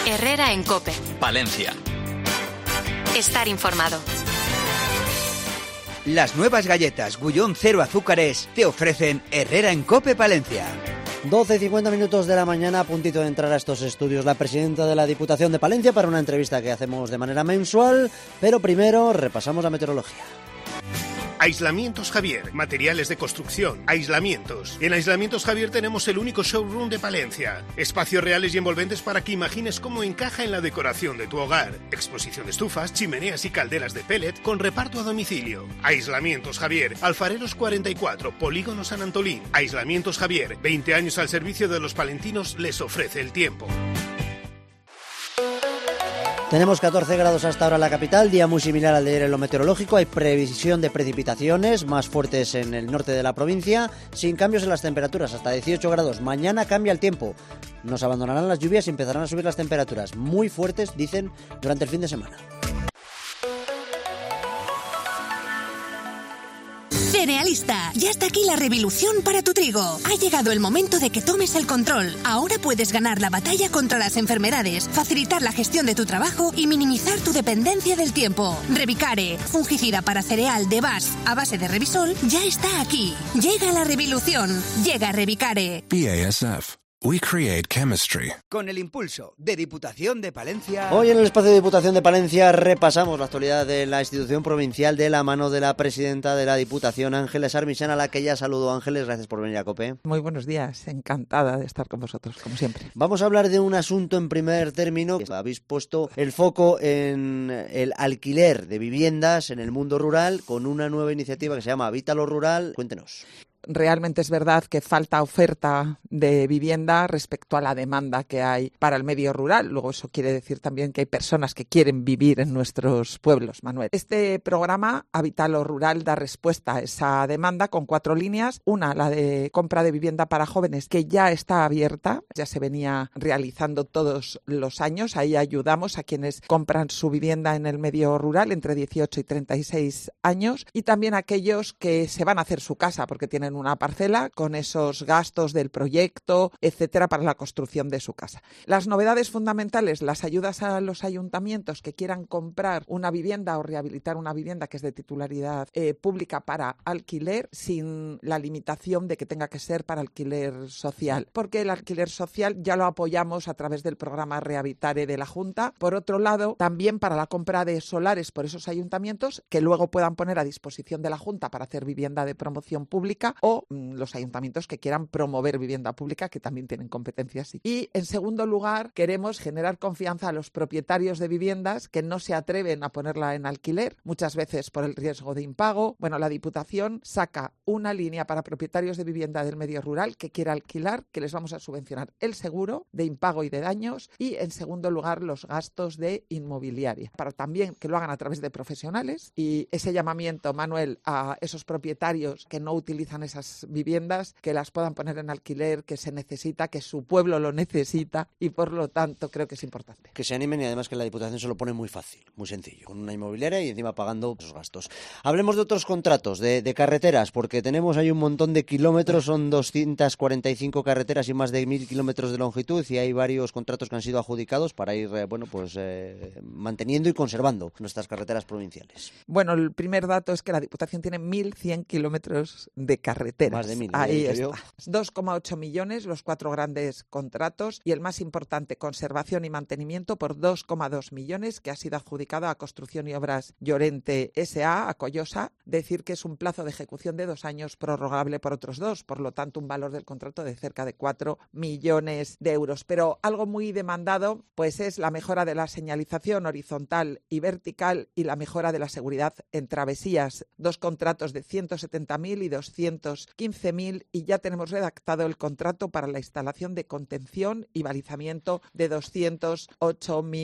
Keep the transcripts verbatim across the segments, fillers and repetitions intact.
Herrera en COPE. Palencia. Estar informado. Las nuevas galletas Gullón Cero Azúcares te ofrecen Herrera en COPE Palencia. doce y cincuenta minutos de la mañana, a puntito de entrar a estos estudios la presidenta de la Diputación de Palencia para una entrevista que hacemos de manera mensual, pero primero repasamos la meteorología. Aislamientos Javier, materiales de construcción, aislamientos. En Aislamientos Javier tenemos el único showroom de Palencia. Espacios reales y envolventes para que imagines cómo encaja en la decoración de tu hogar. Exposición de estufas, chimeneas y calderas de pellet con reparto a domicilio. Aislamientos Javier, Alfareros cuarenta y cuatro, Polígono San Antolín. Aislamientos Javier, veinte años al servicio de los palentinos, les ofrece el tiempo. Tenemos catorce grados hasta ahora en la capital, día muy similar al de ayer en lo meteorológico. Hay previsión de precipitaciones más fuertes en el norte de la provincia, sin cambios en las temperaturas, hasta dieciocho grados. Mañana cambia el tiempo, nos abandonarán las lluvias y empezarán a subir las temperaturas, muy fuertes, dicen, durante el fin de semana. Cerealista, ya está aquí la revolución para tu trigo. Ha llegado el momento de que tomes el control. Ahora puedes ganar la batalla contra las enfermedades, facilitar la gestión de tu trabajo y minimizar tu dependencia del tiempo. Revicare, fungicida para cereal de B A S F a base de Revisol, ya está aquí. Llega la revolución. Llega Revicare. B A S F. We create chemistry. Con el impulso de Diputación de Palencia. Hoy en el espacio de Diputación de Palencia repasamos la actualidad de la institución provincial de la mano de la presidenta de la Diputación, Ángeles Armisen, a la que ya saludo. Ángeles, gracias por venir a COPE. Muy buenos días, encantada de estar con vosotros, como siempre. Vamos a hablar de un asunto en primer término. Habéis puesto el foco en el alquiler de viviendas en el mundo rural con una nueva iniciativa que se llama Habítalo Rural. Cuéntenos. Realmente es verdad que falta oferta de vivienda respecto a la demanda que hay para el medio rural. Luego eso quiere decir también que hay personas que quieren vivir en nuestros pueblos, Manuel. Este programa, Habítalo Rural, da respuesta a esa demanda con cuatro líneas. Una, la de compra de vivienda para jóvenes, que ya está abierta, ya se venía realizando todos los años. Ahí ayudamos a quienes compran su vivienda en el medio rural entre dieciocho y treinta y seis años, y también a aquellos que se van a hacer su casa porque tienen una parcela con esos gastos del proyecto, etcétera, para la construcción de su casa. Las novedades fundamentales, las ayudas a los ayuntamientos que quieran comprar una vivienda o rehabilitar una vivienda que es de titularidad eh, pública para alquiler, sin la limitación de que tenga que ser para alquiler social, porque el alquiler social ya lo apoyamos a través del programa Rehabilitare de la Junta. Por otro lado, también para la compra de solares por esos ayuntamientos que luego puedan poner a disposición de la Junta para hacer vivienda de promoción pública, o mm, los ayuntamientos que quieran promover vivienda pública, que también tienen competencias. Y en segundo lugar, queremos generar confianza a los propietarios de viviendas que no se atreven a ponerla en alquiler, muchas veces por el riesgo de impago. Bueno, la Diputación saca una línea para propietarios de vivienda del medio rural que quiera alquilar, que les vamos a subvencionar el seguro de impago y de daños, y en segundo lugar los gastos de inmobiliaria, para también que lo hagan a través de profesionales. Y ese llamamiento, Manuel, a esos propietarios que no utilizan esas viviendas, que las puedan poner en alquiler, que se necesita, que su pueblo lo necesita, y por lo tanto creo que es importante. Que se animen, y además que la Diputación se lo pone muy fácil, muy sencillo, con una inmobiliaria y encima pagando esos gastos. Hablemos de otros contratos, de, de carreteras, porque tenemos ahí un montón de kilómetros, son doscientas cuarenta y cinco carreteras y más de mil kilómetros de longitud, y hay varios contratos que han sido adjudicados para ir, eh, bueno, pues eh, manteniendo y conservando nuestras carreteras provinciales. Bueno, el primer dato es que la Diputación tiene mil cien kilómetros de carreteras. Más de mil. Ahí ¿eh? está. dos coma ocho millones los cuatro grandes contratos, y el más importante, conservación y mantenimiento, por dos coma dos millones, que ha sido adjudicado a Construcción y Obras Llorente S A, a Collosa. Decir que es un plazo de ejecución de dos años prorrogable por otros dos, por lo tanto un valor del contrato de cerca de cuatro millones de euros. Pero algo muy demandado pues es la mejora de la señalización horizontal y vertical y la mejora de la seguridad en travesías. Dos contratos de ciento setenta mil y doscientos quince mil, y ya tenemos redactado el contrato para la instalación de contención y balizamiento de doscientos ocho mil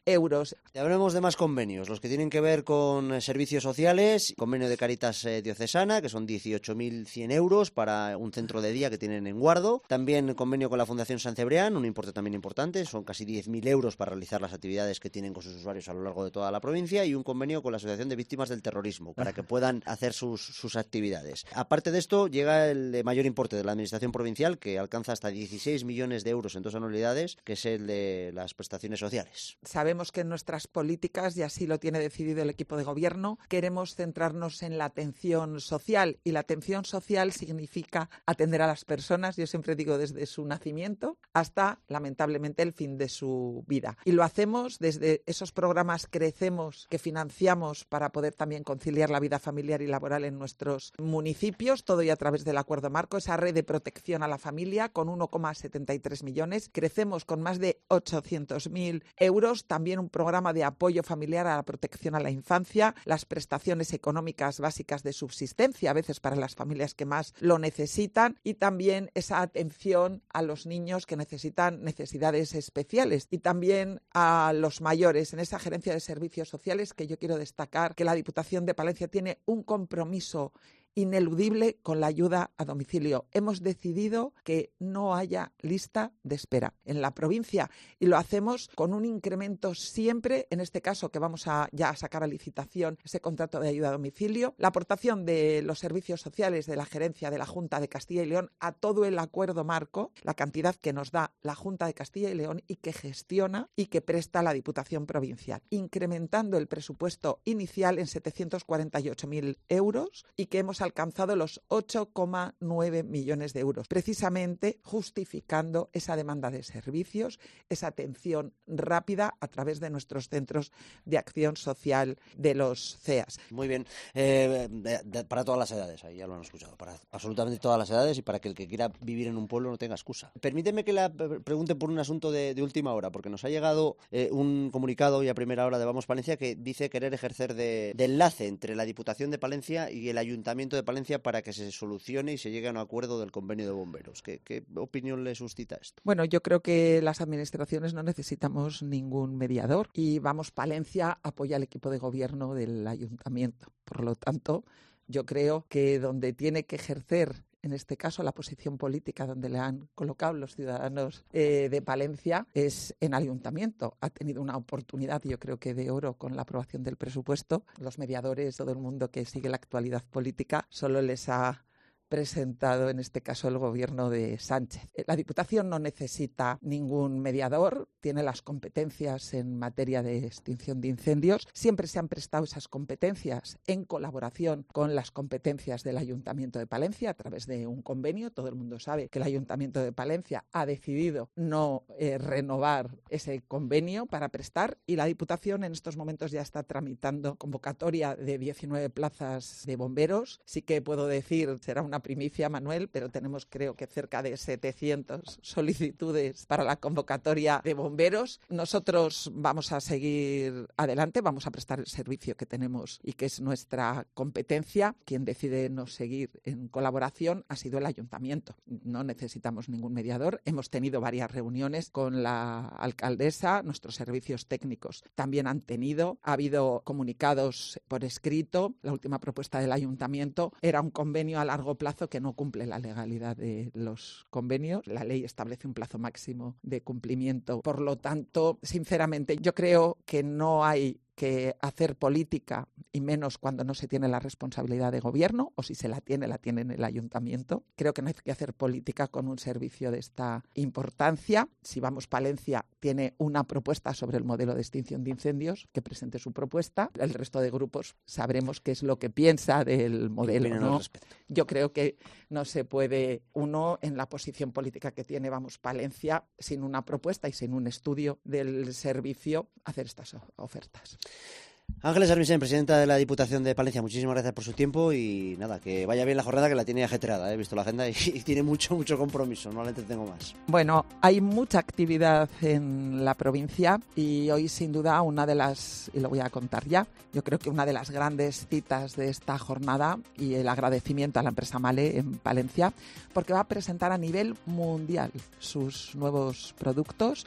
euros. Y hablemos de más convenios, los que tienen que ver con eh, servicios sociales, convenio de Caritas eh, Diocesana, que son dieciocho mil cien euros para un centro de día que tienen en Guardo. También convenio con la Fundación San Cebrián, un importe también importante, son casi diez mil euros para realizar las actividades que tienen con sus usuarios a lo largo de toda la provincia, y un convenio con la Asociación de Víctimas del Terrorismo para que puedan hacer sus, sus actividades. Aparte de esto, llega el de mayor importe de la Administración Provincial, que alcanza hasta dieciséis millones de euros en dos anualidades, que es el de las prestaciones sociales. Sabemos que en nuestras políticas, y así lo tiene decidido el equipo de gobierno, queremos centrarnos en la atención social, y la atención social significa atender a las personas, yo siempre digo desde su nacimiento hasta, lamentablemente, el fin de su vida. Y lo hacemos desde esos programas Crecemos que financiamos para poder también conciliar la vida familiar y laboral en nuestros municipios, todo y a través del Acuerdo Marco, esa red de protección a la familia con uno coma setenta y tres millones. Crecemos con más de ochocientos mil euros, también un programa de apoyo familiar a la protección a la infancia, las prestaciones económicas básicas de subsistencia, a veces para las familias que más lo necesitan, y también esa atención a los niños que necesitan necesidades especiales, y también a los mayores en esa gerencia de servicios sociales, que yo quiero destacar que la Diputación de Palencia tiene un compromiso ineludible con la ayuda a domicilio. Hemos decidido que no haya lista de espera en la provincia, y lo hacemos con un incremento siempre, en este caso que vamos a ya a sacar a licitación ese contrato de ayuda a domicilio, la aportación de los servicios sociales de la gerencia de la Junta de Castilla y León a todo el Acuerdo Marco, la cantidad que nos da la Junta de Castilla y León y que gestiona y que presta la Diputación Provincial, incrementando el presupuesto inicial en setecientos cuarenta y ocho mil euros, y que hemos alcanzado los ocho coma nueve millones de euros, precisamente justificando esa demanda de servicios, esa atención rápida a través de nuestros centros de acción social de los C E A S. Muy bien, eh, de, de, para todas las edades, ahí ya lo han escuchado, para absolutamente todas las edades, y para que el que quiera vivir en un pueblo no tenga excusa. Permíteme que la pregunte por un asunto de, de última hora, porque nos ha llegado eh, un comunicado hoy a primera hora de Vamos Palencia que dice querer ejercer de, de enlace entre la Diputación de Palencia y el Ayuntamiento de Palencia para que se solucione y se llegue a un acuerdo del convenio de bomberos. ¿Qué, qué opinión le suscita esto? Bueno, yo creo que las administraciones no necesitamos ningún mediador, y Vamos Palencia apoya al equipo de gobierno del ayuntamiento. Por lo tanto, yo creo que donde tiene que ejercer, en este caso, la posición política donde le han colocado los ciudadanos eh, de Palencia es en ayuntamiento. Ha tenido una oportunidad, yo creo que de oro, con la aprobación del presupuesto. Los mediadores, todo el mundo que sigue la actualidad política, solo les ha presentado en este caso el gobierno de Sánchez. La Diputación no necesita ningún mediador, tiene las competencias en materia de extinción de incendios. Siempre se han prestado esas competencias en colaboración con las competencias del Ayuntamiento de Palencia a través de un convenio. Todo el mundo sabe que el Ayuntamiento de Palencia ha decidido no eh, renovar ese convenio para prestar, y la Diputación en estos momentos ya está tramitando convocatoria de diecinueve plazas de bomberos. Sí que puedo decir, será una primicia, Manuel, pero tenemos creo que cerca de setecientas solicitudes para la convocatoria de bomberos. Nosotros vamos a seguir adelante, vamos a prestar el servicio que tenemos y que es nuestra competencia. Quien decide no seguir en colaboración ha sido el ayuntamiento. No necesitamos ningún mediador. Hemos tenido varias reuniones con la alcaldesa, nuestros servicios técnicos también han tenido. Ha habido comunicados por escrito. La última propuesta del ayuntamiento era un convenio a largo plazo que no cumple la legalidad de los convenios. La ley establece un plazo máximo de cumplimiento. Por lo tanto, sinceramente, yo creo que no hay que hacer política, y menos cuando no se tiene la responsabilidad de gobierno, o si se la tiene, la tiene en el ayuntamiento. Creo que no hay que hacer política con un servicio de esta importancia. Si Vamos Palencia tiene una propuesta sobre el modelo de extinción de incendios, que presente su propuesta. El resto de grupos sabremos qué es lo que piensa del modelo, ¿no? Yo creo que no se puede uno, en la posición política que tiene Vamos Palencia, sin una propuesta y sin un estudio del servicio, hacer estas ofertas. Ángeles Armisen, presidenta de la Diputación de Palencia, muchísimas gracias por su tiempo, y nada, que vaya bien la jornada, que la tiene ajetreada, he visto la agenda y, y tiene mucho, mucho compromiso, no la entretengo más. Bueno, hay mucha actividad en la provincia, y hoy sin duda una de las, y lo voy a contar ya, yo creo que una de las grandes citas de esta jornada, y el agradecimiento a la empresa Mahle en Palencia, porque va a presentar a nivel mundial sus nuevos productos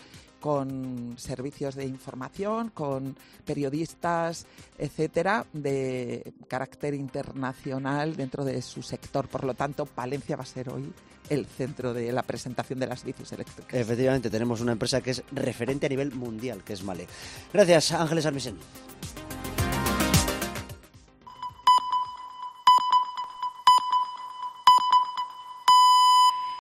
con servicios de información, con periodistas, etcétera, de carácter internacional dentro de su sector. Por lo tanto, Palencia va a ser hoy el centro de la presentación de las bicis eléctricas. Efectivamente, tenemos una empresa que es referente a nivel mundial, que es Male. Gracias, Ángeles Armisen.